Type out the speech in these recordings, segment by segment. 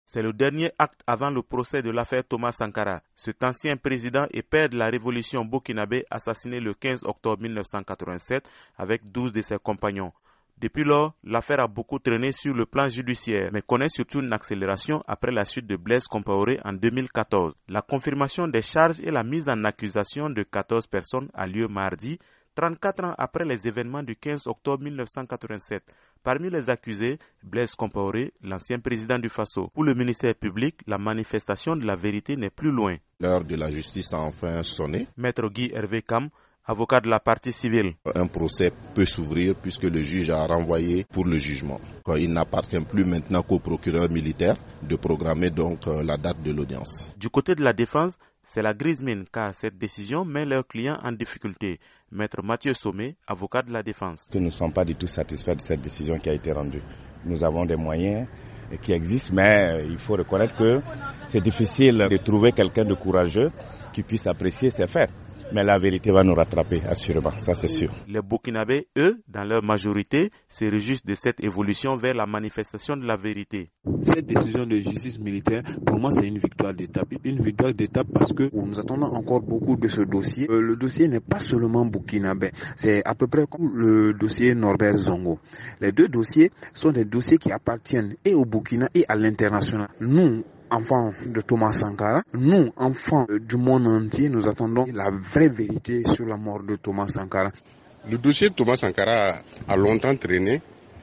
C'est le dernier acte avant le procès de l'affaire Thomas Sankara. Cet ancien président et père de la révolution burkinabé assassiné le 15 octobre 1987 avec 12 de ses compagnons. Depuis lors, l'affaire a beaucoup traîné sur le plan judiciaire, mais connaît surtout une accélération après la chute de Blaise Compaoré en 2014. La confirmation des charges et la mise en accusation de 14 personnes a lieu mardi, 34 ans après les événements du 15 octobre 1987. Parmi les accusés, Blaise Compaoré, l'ancien président du Faso. Pour le ministère public, la manifestation de la vérité n'est plus loin. L'heure de la justice a enfin sonné. Maître Guy Hervé Kam, avocat de la partie civile. Un procès peut s'ouvrir puisque le juge a renvoyé pour le jugement. Il n'appartient plus maintenant qu'au procureur militaire de programmer donc la date de l'audience. Du côté de la défense, c'est la grise mine car cette décision met leurs clients en difficulté. Maître Mathieu Sommet, avocat de la défense. Nous ne sommes pas du tout satisfaits de cette décision qui a été rendue. Nous avons des moyens qui existent, mais il faut reconnaître que c'est difficile de trouver quelqu'un de courageux qui puisse apprécier ces faits. Mais la vérité va nous rattraper, assurément, ça c'est sûr. Les Burkinabés, eux, dans leur majorité, se réjouissent de cette évolution vers la manifestation de la vérité. Cette décision de justice militaire, pour moi, c'est une victoire d'étape. Une victoire d'étape parce que nous attendons encore beaucoup de ce dossier. Le dossier n'est pas seulement burkinabé, c'est à peu près comme le dossier Norbert Zongo. Les deux dossiers sont des dossiers qui appartiennent et au Burkina et à l'international. Nous, enfants de Thomas Sankara, nous, enfants du monde entier, nous attendons la vraie vérité sur la mort de Thomas Sankara. Le dossier de Thomas Sankara a longtemps traîné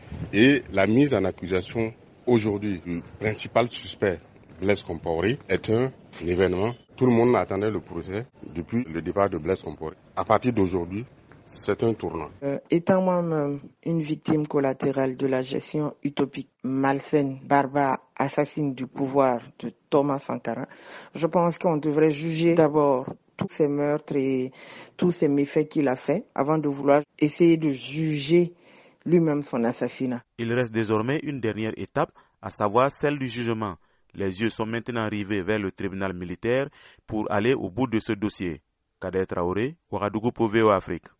et la mise en accusation aujourd'hui du principal suspect, Blaise Compaoré, est un événement. Tout le monde attendait le procès depuis le départ de Blaise Compaoré. À partir d'aujourd'hui, c'est un tournant. Étant moi-même une victime collatérale de la gestion utopique, malsaine, barbare, assassine du pouvoir de Thomas Sankara, je pense qu'on devrait juger d'abord tous ces meurtres et tous ces méfaits qu'il a fait avant de vouloir essayer de juger lui-même son assassinat. Il reste désormais une dernière étape, à savoir celle du jugement. Les yeux sont maintenant rivés vers le tribunal militaire pour aller au bout de ce dossier. Kader Traoré, Ouagadougou pour VOA Afrique.